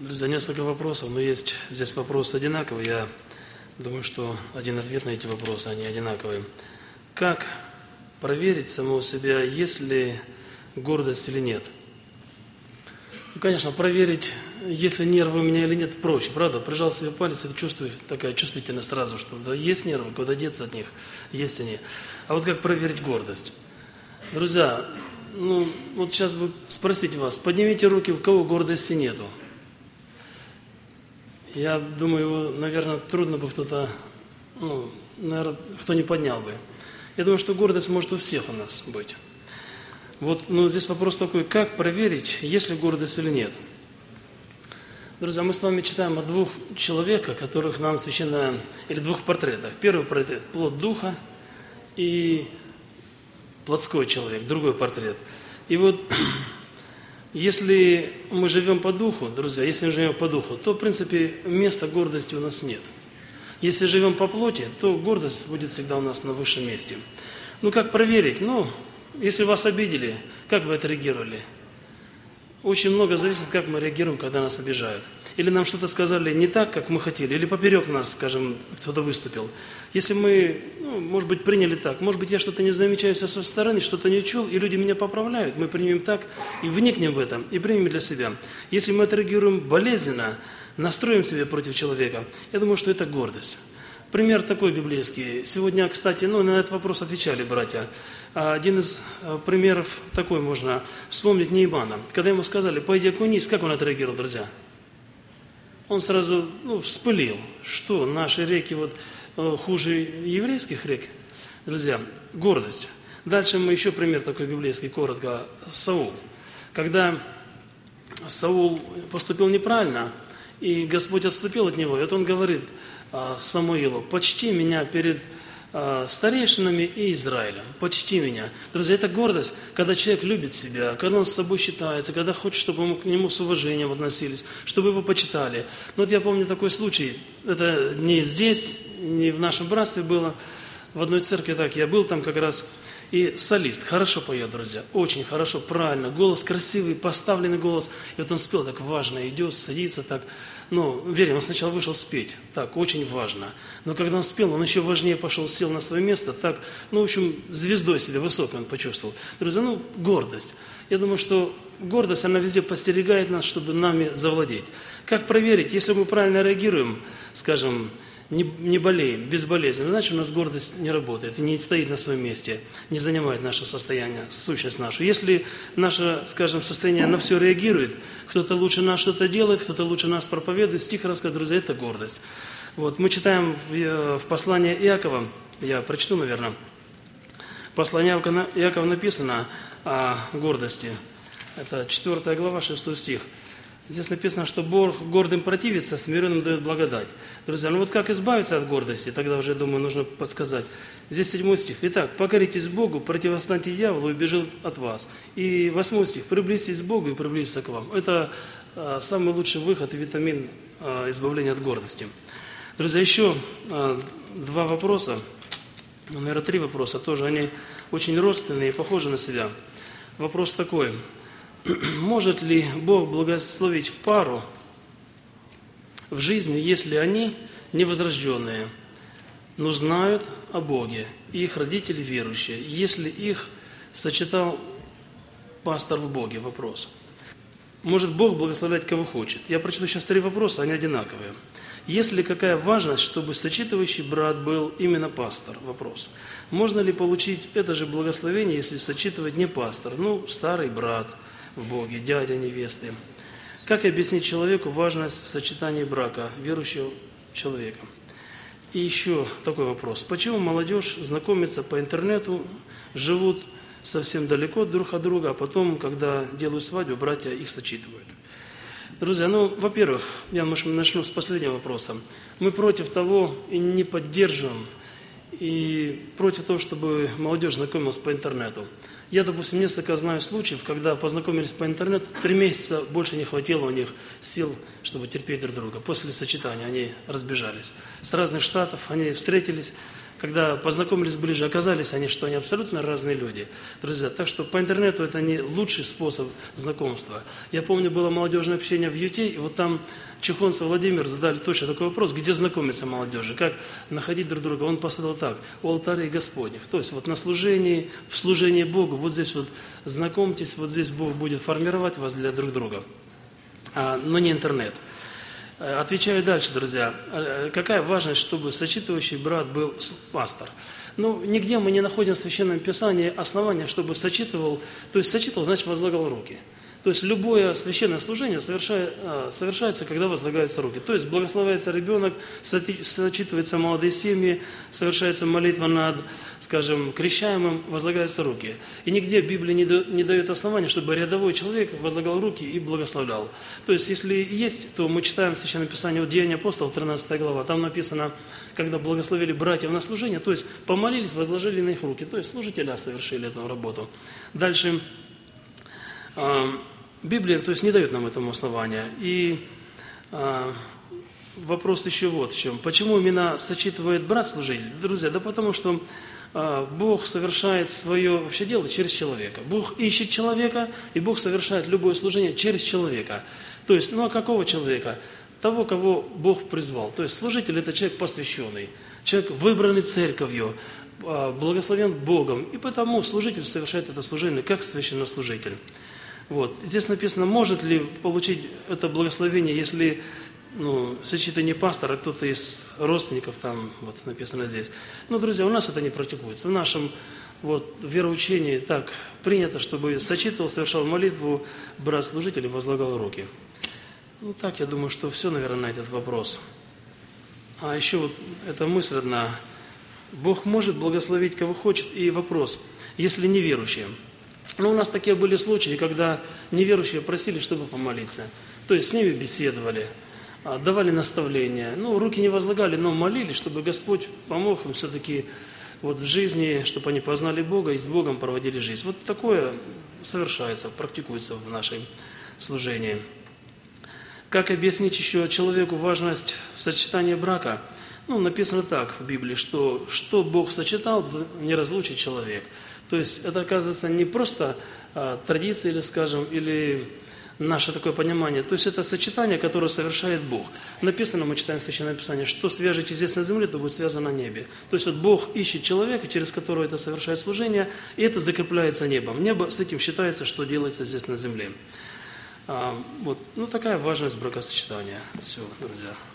Друзья, несколько вопросов, но есть здесь вопросы одинаковые. Я думаю, что один ответ на эти вопросы, они одинаковые. Как проверить самого себя, есть ли гордость или нет? Ну, конечно, проверить, есть ли нервы у меня или нет, проще, правда? Прижал себе палец и чувствую, такая чувствительность сразу, что да, есть нервы, куда деться от них, есть они. А вот как проверить гордость? Друзья, вот сейчас бы спросить вас, поднимите руки, у кого гордости нету. Я думаю, наверное, трудно бы кто-то, наверное, кто не поднял бы. Я думаю, что гордость может у всех у нас быть. Вот, здесь вопрос такой, как проверить, есть ли гордость или нет. Друзья, мы с вами читаем о двух человеках, которых нам священно, или двух портретах. Первый портрет – плод духа и плотской человек, другой портрет. И вот, если мы живем по духу, друзья, если мы живем по духу, то, в принципе, места гордости у нас нет. Если живем по плоти, то гордость будет всегда у нас на высшем месте. Как проверить? Если вас обидели, как вы отреагировали? Очень много зависит, как мы реагируем, когда нас обижают. Или нам что-то сказали не так, как мы хотели, или поперек нас, скажем, кто-то выступил. Если мы, может быть, приняли так, может быть, я что-то не замечаю со стороны, что-то не учел, и люди меня поправляют, мы примем так и вникнем в это, и примем для себя. Если мы отреагируем болезненно, настроим себя против человека, я думаю, что это гордость. Пример такой библейский. Сегодня, кстати, на этот вопрос отвечали братья. Один из примеров такой можно вспомнить Неймана. Когда ему сказали, пойди окунись, как он отреагировал, друзья? Он сразу вспылил, что наши реки хуже еврейских рек. Друзья, гордость. Дальше мы еще пример такой библейский, коротко. Саул. Когда Саул поступил неправильно, и Господь отступил от него, и вот он говорит Самуилу, почти меня перед старейшинами и Израилем, почти меня. Друзья, это гордость, когда человек любит себя, когда он с собой считается, когда хочет, чтобы к нему с уважением относились, чтобы его почитали. Я помню такой случай, это не здесь, не в нашем братстве было, в одной церкви так, я был там как раз, и солист хорошо поет, друзья, очень хорошо, правильно, голос красивый, поставленный голос, и вот он спел так важно, идет, садится так, верим, он сначала вышел спеть, так, очень важно. Но когда он спел, он еще важнее пошел, сел на свое место, так, в общем, звездой себя высокой он почувствовал. Друзья, гордость. Я думаю, что гордость, она везде подстерегает нас, чтобы нами завладеть. Как проверить, если мы правильно реагируем, скажем, не болеем, безболезненно, значит, у нас гордость не работает, не стоит на своем месте, не занимает наше состояние, сущность нашу. Если наше, скажем, состояние на все реагирует, кто-то лучше нас что-то делает, кто-то лучше нас проповедует, стих рассказывает, друзья, это гордость. Мы читаем в послании Иакова, я прочту, наверное, послание Иакова написано о гордости, это 4 глава, 6 стих. Здесь написано, что Бог гордым противится, смиренным дает благодать. Друзья, как избавиться от гордости? Тогда уже, я думаю, нужно подсказать. Здесь 7 стих. Итак, покоритесь Богу, противостаньте дьяволу, и убежит от вас. И 8 стих. Приблизьтесь к Богу и приблизится к вам. Это самый лучший выход и витамин избавления от гордости. Друзья, еще 2 вопроса, наверное, 3 вопроса тоже. Они очень родственные и похожи на себя. Вопрос такой. Может ли Бог благословить в пару в жизни, если они невозрожденные, но знают о Боге, и их родители верующие, если их сочетал пастор в Боге? Вопрос. Может Бог благословлять кого хочет? Я прочитаю сейчас 3 вопроса, они одинаковые. Есть ли какая важность, чтобы сочетывающий брат был именно пастор? Вопрос. Можно ли получить это же благословение, если сочетывать не пастор, старый брат в Боге, дядя невесты? Как объяснить человеку важность сочетания брака верующего человека? И еще такой вопрос. Почему молодежь знакомится по интернету, живут совсем далеко друг от друга, а потом, когда делают свадьбу, братья их сочетывают? Друзья, во-первых, я начну с последнего вопроса. Мы против того и не поддерживаем, и против того, чтобы молодежь знакомилась по интернету. Я, допустим, несколько знаю случаев, когда познакомились по интернету, 3 месяца больше не хватило у них сил, чтобы терпеть друг друга. После сочетания они разбежались. С разных штатов они встретились, когда познакомились ближе, оказались они, что они абсолютно разные люди, друзья. Так что по интернету это не лучший способ знакомства. Я помню, было молодежное общение в ЮТ, и вот там Чехонцев Владимир задали точно такой вопрос, где знакомиться молодежи, как находить друг друга. Он поставил так: у алтарей Господних. То есть вот на служении, в служении Богу, вот здесь вот знакомьтесь, вот здесь Бог будет формировать вас для друг друга, но не интернет. Отвечаю дальше, друзья. Какая важность, чтобы сочетывающий брат был пастор? Ну, нигде мы не находим в Священном Писании основания, чтобы сочетывал, то есть сочетывал, значит, возлагал руки. То есть любое священное служение совершается, когда возлагаются руки. То есть благословляется ребенок, сочетываются молодые семьи, совершается молитва над, скажем, крещаемым, возлагаются руки. И нигде Библия не дает основания, чтобы рядовой человек возлагал руки и благословлял. То есть если есть, то мы читаем в Священном Писании от Деяния апостолов, 13 глава, там написано, когда благословили братьев на служение, то есть помолились, возложили на их руки, то есть служителя совершили эту работу. Дальше Библия, то есть, не дает нам этому основания. И вопрос еще вот в чем. Почему именно сочетывает брат-служитель? Друзья, да потому что Бог совершает свое вообще дело через человека. Бог ищет человека, и Бог совершает любое служение через человека. То есть, ну а какого человека? Того, кого Бог призвал. То есть, служитель – это человек посвященный, человек, выбранный церковью, благословен Богом. И потому служитель совершает это служение как священнослужитель. Вот. Здесь написано, может ли получить это благословение, если сочетание пастора, кто-то из родственников, там вот написано здесь. Но, друзья, у нас это не практикуется. В нашем вероучении так принято, чтобы сочетывал, совершал молитву брат-служитель и возлагал руки. Ну так, я думаю, что все, наверное, на этот вопрос. А еще вот эта мысль одна. Бог может благословить кого хочет. И вопрос, если неверующие. Но у нас такие были случаи, когда неверующие просили, чтобы помолиться. То есть с ними беседовали, давали наставления. Руки не возлагали, но молились, чтобы Господь помог им все-таки в жизни, чтобы они познали Бога и с Богом проводили жизнь. Вот такое совершается, практикуется в нашем служении. Как объяснить еще человеку важность сочетания брака? Написано так в Библии, что Бог сочетал, не разлучит человек. То есть это, оказывается, не просто традиция, или наше такое понимание. То есть это сочетание, которое совершает Бог. Написано, мы читаем в Священном Писании, что свяжете здесь на земле, то будет связано на небе. То есть Бог ищет человека, через которого это совершает служение, и это закрепляется небом. Небо с этим считается, что делается здесь на земле. Такая важность бракосочетания. Все, друзья.